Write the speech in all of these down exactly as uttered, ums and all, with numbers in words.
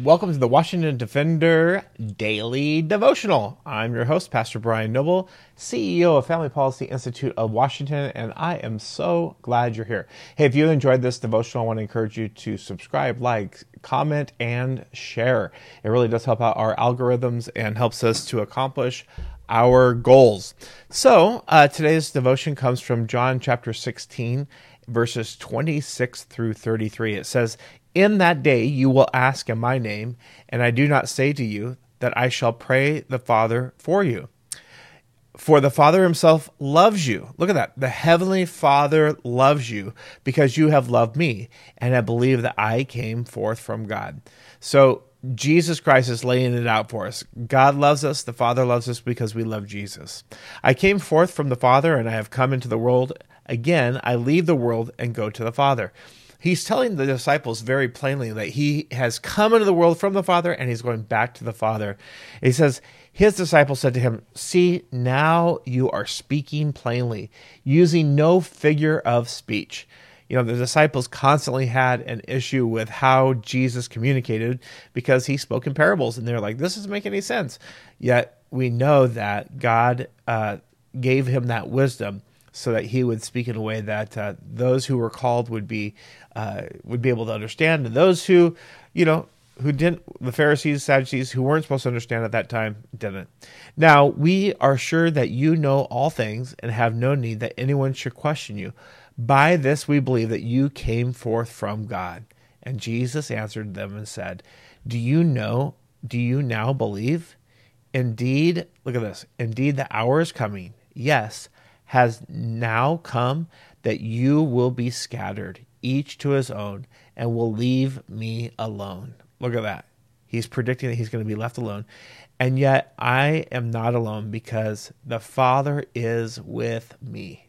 Welcome to the Washington Defender Daily Devotional. I'm your host, Pastor Brian Noble, C E O of Family Policy Institute of Washington, and I am so glad you're here. Hey, if you enjoyed this devotional, I want to encourage you to subscribe, like, comment, and share. It really does help out our algorithms and helps us to accomplish our goals. So, uh, today's devotion comes from John chapter sixteen, verses twenty-six through thirty-three. It says, "In that day you will ask in my name, and I do not say to you that I shall pray the Father for you. For the Father himself loves you." Look at that. The Heavenly Father loves you because you have loved me, and I believe that I came forth from God. So Jesus Christ is laying it out for us. God loves us. The Father loves us because we love Jesus. "I came forth from the Father, and I have come into the world. Again, I leave the world and go to the Father." He's telling the disciples very plainly that he has come into the world from the Father and he's going back to the Father. He says, his disciples said to him, "See, now you are speaking plainly, using no figure of speech." You know, the disciples constantly had an issue with how Jesus communicated because he spoke in parables, and they're like, this doesn't make any sense. Yet we know that God uh, gave him that wisdom so that he would speak in a way that uh, those who were called would be uh, would be able to understand, and those who, you know, who didn't, the Pharisees, Sadducees, who weren't supposed to understand at that time, didn't. "Now we are sure that you know all things and have no need that anyone should question you. By this we believe that you came forth from God." And Jesus answered them and said, "Do you know, do you now believe? Indeed," look at this, "indeed the hour is coming, yes, has now come, that you will be scattered, each to his own, and will leave me alone." Look at that. He's predicting that he's going to be left alone. "And yet I am not alone, because the Father is with me.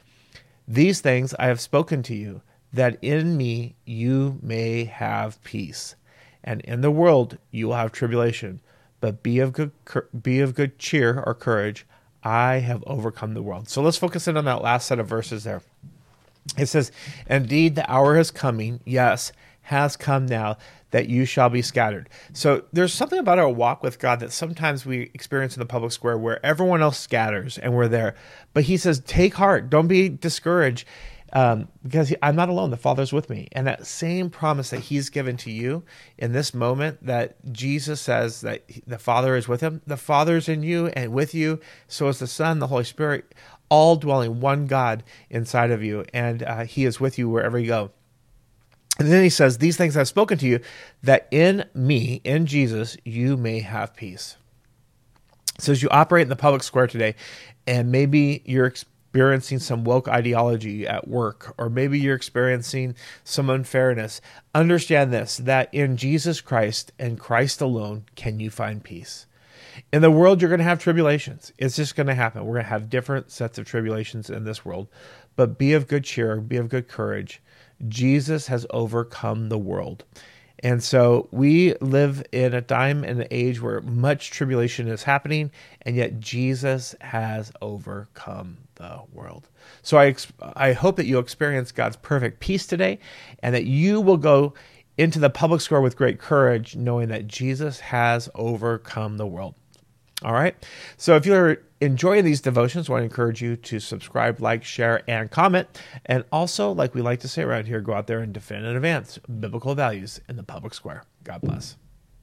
These things I have spoken to you, that in me you may have peace. And in the world you will have tribulation, but be of good be of good cheer or courage. I have overcome the world." So let's focus in on that last set of verses there. It says, "Indeed, the hour is coming, yes, has come now, that you shall be scattered." So there's something about our walk with God that sometimes we experience in the public square where everyone else scatters and we're there. But he says, take heart, don't be discouraged, um, because he, I'm not alone. The Father's with me. And that same promise that he's given to you in this moment, that Jesus says that the Father is with him, the Father's in you and with you, so is the Son, the Holy Spirit, all dwelling one God inside of you. And uh, he is with you wherever you go. And then he says, "These things I've spoken to you, that in me, in Jesus, you may have peace." So as you operate in the public square today, and maybe you're experiencing some woke ideology at work, or maybe you're experiencing some unfairness, understand this, that in Jesus Christ and Christ alone can you find peace. In the world, you're going to have tribulations. It's just going to happen. We're going to have different sets of tribulations in this world, but be of good cheer, be of good courage. Jesus has overcome the world. And so we live in a time and an age where much tribulation is happening, and yet Jesus has overcome the world. So I, I hope that you'll experience God's perfect peace today, and that you will go into the public square with great courage, knowing that Jesus has overcome the world. All right. So if you're enjoying these devotions, I want to encourage you to subscribe, like, share, and comment. And also, like we like to say around here, go out there and defend and advance biblical values in the public square. God bless.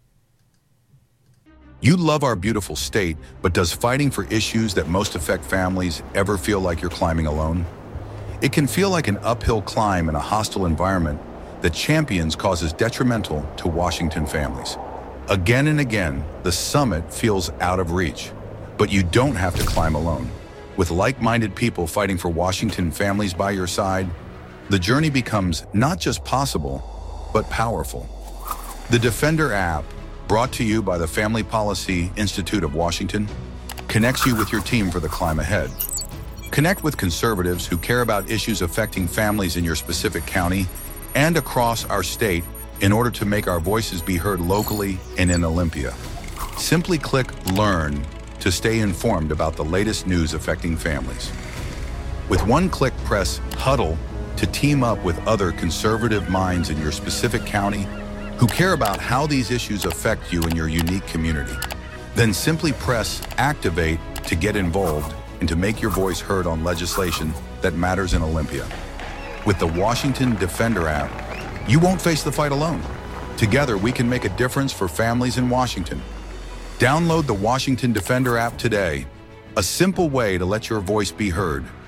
You love our beautiful state, but does fighting for issues that most affect families ever feel like you're climbing alone? It can feel like an uphill climb in a hostile environment that champions causes detrimental to Washington families. Again and again, the summit feels out of reach, but you don't have to climb alone. With like-minded people fighting for Washington families by your side, the journey becomes not just possible, but powerful. The Defender app, brought to you by the Family Policy Institute of Washington, connects you with your team for the climb ahead. Connect with conservatives who care about issues affecting families in your specific county and across our state in order to make our voices be heard locally and in Olympia. Simply click Learn to stay informed about the latest news affecting families. With one click, press Huddle to team up with other conservative minds in your specific county who care about how these issues affect you and your unique community. Then simply press Activate to get involved and to make your voice heard on legislation that matters in Olympia. With the Washington Defender app, you won't face the fight alone. Together, we can make a difference for families in Washington. Download the Washington Defender app today, a simple way to let your voice be heard